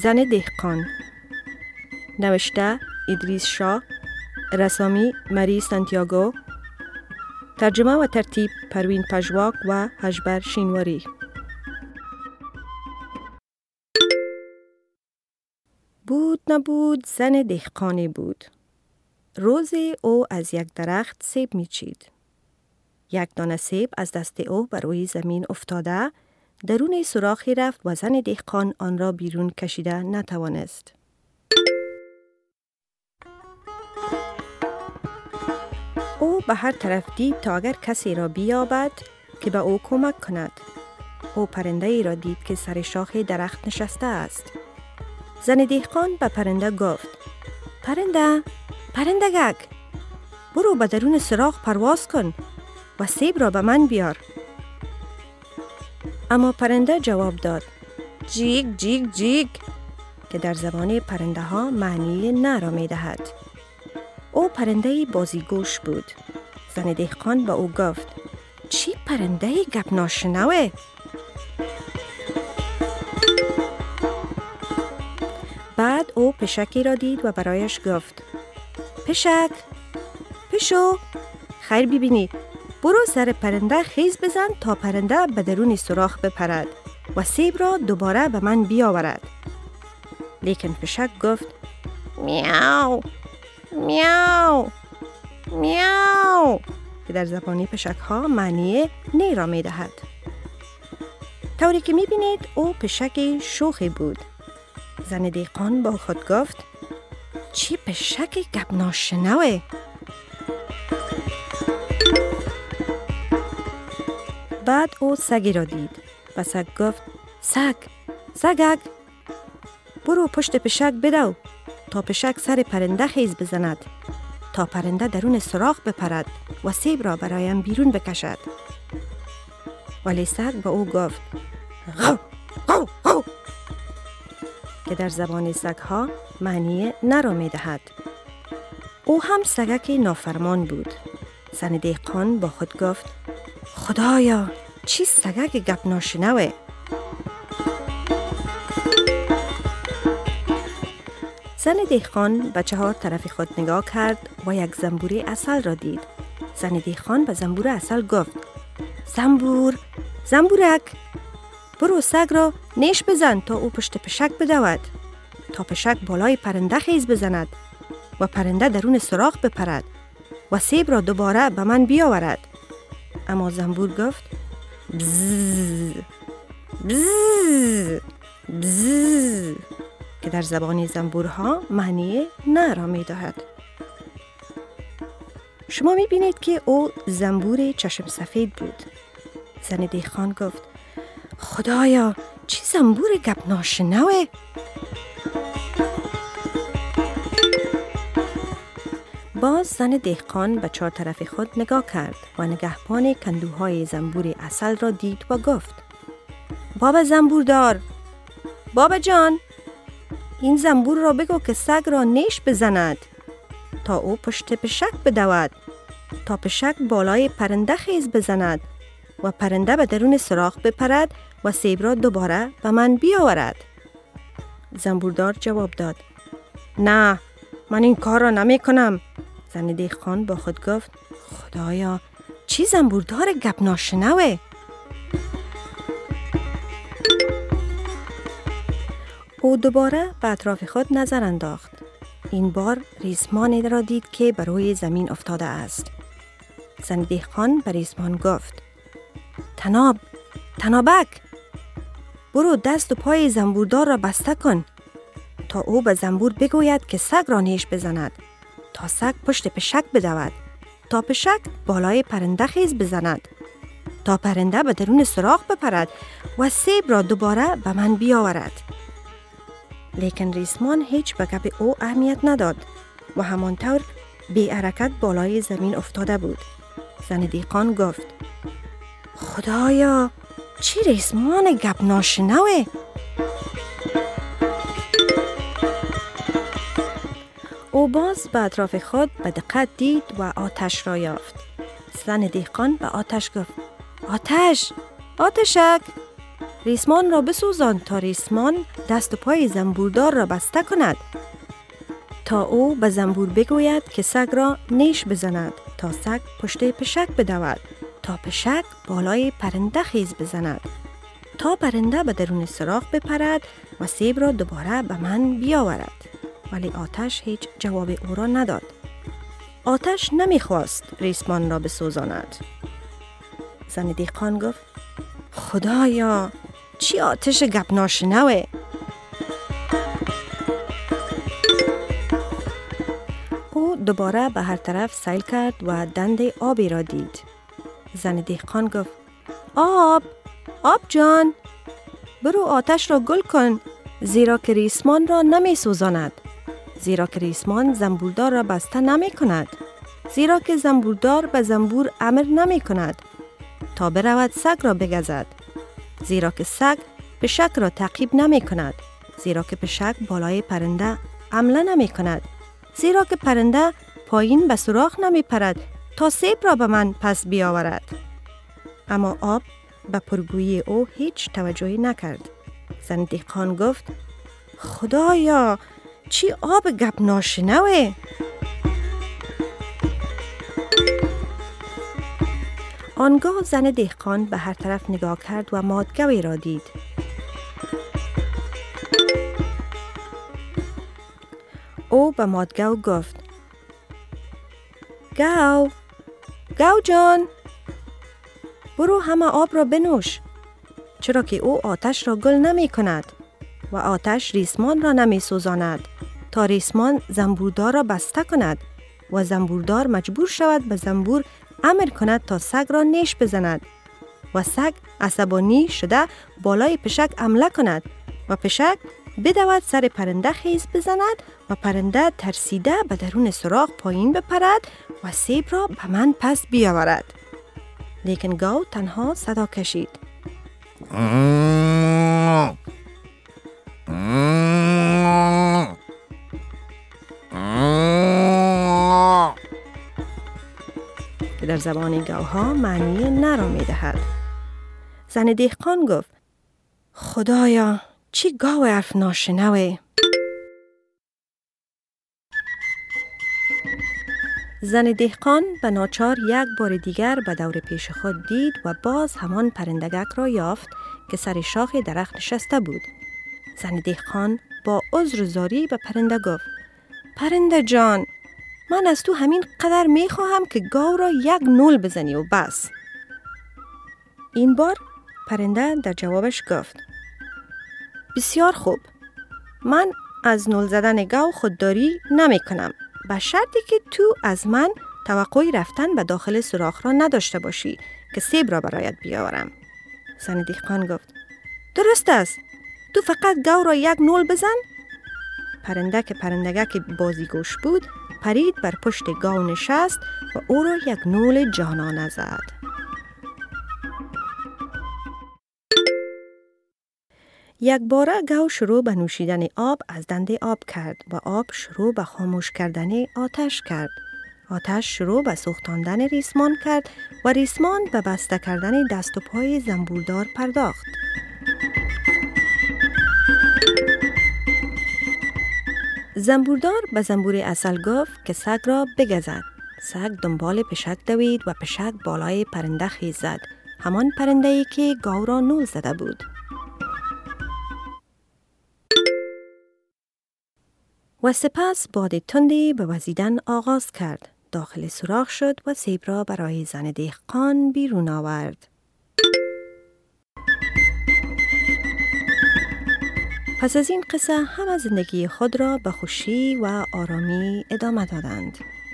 زن دهقان. نوشته ادریس شاه، رسامی مری سانتیاگو، ترجمه و ترتیب پروین پژواک و هژبر شینواری. بود نبود زن دهقانی بود. روزی او از یک درخت سیب میچید. یک دانه سیب از دست او بر روی زمین افتاده، درون سوراخی رفت و زن دهقان آن را بیرون کشیده نتوانست. او به هر طرف دید تا اگر کسی را بیابد که به او کمک کند. او پرنده ای را دید که سر شاخ درخت نشسته است. زن دهقان به پرنده گفت: پرندگک، برو به درون سوراخ پرواز کن و سیب را به من بیار. اما پرنده جواب داد: جیگ جیگ جیگ، که در زبان پرنده ها معنی نه را می دهد. او پرنده بازیگوش بود. زن دهقان به او گفت: چی پرنده گپ ناشنوه؟ بعد او پشکی را دید و برایش گفت: پشو، خیر ببینی، برو سر پرنده خیز بزن تا پرنده به درون سوراخ بپرد و سیب را دوباره به من بیاورد. لیکن پشک گفت: میاو میاو میاو، که در زبان پشک ها معنی نی را می دهد. طوری که می بینید او پشک شوخی بود. زن دهقان با خود گفت: چی پشک گپ ناشنوه؟ بعد او سگی را دید و سگ گفت: سگک، برو پشت پشک بدو تا پشک سر پرنده خیز بزند تا پرنده درون سوراخ بپرد و سیب را برایم بیرون بکشد. ولی سگ به او گفت: غو غو غو، که در زبان سگ ها معنی نه را می دهد. او هم سگک نافرمان بود. زن دهقان با خود گفت: خدایا، چی سگک گپ ناشنوه؟ زن دهقان به چهار طرف خود نگاه کرد و یک زنبور عسل را دید. زن دهقان به زنبور عسل گفت: زنبورک، برو سگ را نیش بزن تا او پشت پشک بدود تا پشک بالای پرنده خیز بزند و پرنده درون سوراخ بپرد و سیب را دوباره به من بیاورد. اما زنبور گفت: بزز بزز بزز، که در زبان زنبورها معنی نه را می دهد. شما می بینید که او زنبور چشم سفید بود. زن دهقان گفت: خدایا، چی زنبور گپ ناشنوه؟ باز زن دهقان به چهار طرف خود نگاه کرد و نگهبان کندوهای زنبور عسل را دید و گفت: بابا زنبوردار، بابا جان، این زنبور را بگو که سگ را نیش بزند تا او پشت پشک بدود تا پشک بالای پرنده خیز بزند و پرنده به درون سوراخ بپرد و سیب را دوباره به من بیاورد. زنبوردار جواب داد: نه، من این کار را نمی کنم. زن دهقان با خود گفت: خدایا، چی زنبوردار گپ ناشنوه؟ او دوباره به اطراف خود نظر انداخت. این بار ریسمانی را دید که بر روی زمین افتاده است. زن دهقان به ریسمان گفت: تنابک، برو دست و پای زنبوردار را بسته کن تا او به زنبور بگوید که سگ را نیش بزند تا سگ پشت پشک بدود تا پشک بالای پرنده خیز بزند تا پرنده به درون سوراخ بپرد و سیب را دوباره به من بیاورد. لیکن ریسمان هیچ به گپ او اهمیت نداد و همانطور بی حرکت بالای زمین افتاده بود. زن دهقان گفت: خدایا، چی ریسمان گپ ناشنوه؟ او باز به اطراف خود به دقت دید و آتش را یافت. زن دهقان به آتش گفت: آتشک، ریسمان را بسوزان تا ریسمان دست و پای زنبوردار را بسته کند. تا او به زنبور بگوید که سگ را نیش بزند، تا سگ پشت پشک بدود، تا پشک بالای پرنده خیز بزند، تا پرنده به درون سوراخ بپرد و سیب را دوباره به من بیاورد. ولی آتش هیچ جواب او را نداد. آتش نمیخواست ریسمان را بسوزاند. زن دهقان گفت: خدایا، چی آتش گپ ناشنوه! او دوباره به هر طرف سیل کرد و دند آبی را دید. زن دهقان گفت: آب جان، برو آتش را گل کن، زیرا که ریسمان را نمی سوزاند، زیرا که ریسمان زنبوردار را بسته نمی کند، زیرا که زنبوردار به زنبور امر نمی کند تا برود سگ را بگزد، زیرا که سگ پشک را تعقیب نمی کند، زیرا که پشک بالای پرنده حمله نمی کند، زیرا که پرنده پایین به سوراخ نمی پرد تا سیب را به من پس بیاورد. اما آب به پرگویی او هیچ توجهی نکرد. زن دهقان گفت: خدایا، چی آب گپ ناشنوه! آنگاه زن دهقان به هر طرف نگاه کرد و مادگوی را دید. او به مادگو گفت: گو جان، برو همه آب را بنوش، چرا که او آتش را گل نمی کند و آتش ریسمان را نمی سوزاند تا ریسمان زنبوردار را بسته کند و زنبوردار مجبور شود به زنبور امر کند تا سگ را نیش بزند و سگ عصبانی شده بالای پشک حمله کند و پشک بدود سر پرنده خیز بزند و پرنده ترسیده به درون سوراخ پایین بپرد و سیب را به من پس بیاورد. لیکن گاو تنها صدا کشید: که در زبان گاوها معنی نه را می دهد. زن دهقان گفت: خدایا، چی گاو حرف ناشنوه! زن دهقان به ناچار یک بار دیگر به دور پیش خود دید و باز همان پرندگک را یافت که سر شاخ درخت نشسته بود. زن دهقان با عذر و زاری به پرنده گفت: پرنده جان، من از تو همین قدر می خواهم که گاو را یک نول بزنی و بس. این بار پرنده در جوابش گفت: بسیار خوب، من از نول زدن گاو خودداری نمی کنم، به شرطی که تو از من توقعی رفتن به داخل سوراخ را نداشته باشی که سیب را برایت بیاورم. زن دهقان گفت: درست است، تو فقط گاو را یک نول بزن. پرنده که پرندگک بازیگوش بود پرید بر پشت گاو نشست و او را یک نول جانانه زد. یک باره گاو شروع به نوشیدن آب از دنده آب کرد و آب شروع به خاموش کردن آتش کرد. آتش شروع به سوختاندن ریسمان کرد و ریسمان به بسته کردن دست و پای زنبوردار پرداخت. زنبوردار به زنبور عسل گفت که سگ را بگزد. سگ دنبال پشک دوید و پشک بالای پرنده خیز زد، همان پرنده‌ای که گاو را نول زده بود. و سپس باد تندی به وزیدن آغاز کرد. داخل سوراخ شد و سیب را برای زن دهقان بیرون آورد. پس از این قصه همه زندگی خود را به خوشی و آرامی ادامه دادند.